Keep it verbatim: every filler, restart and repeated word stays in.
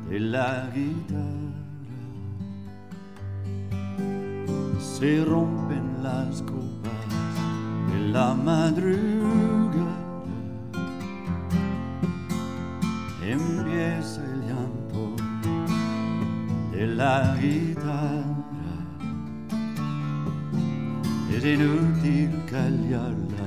de la guitarra. Se rompen las copas de la madrugada. Empieza el llanto de la guitarra. Es inútil callarla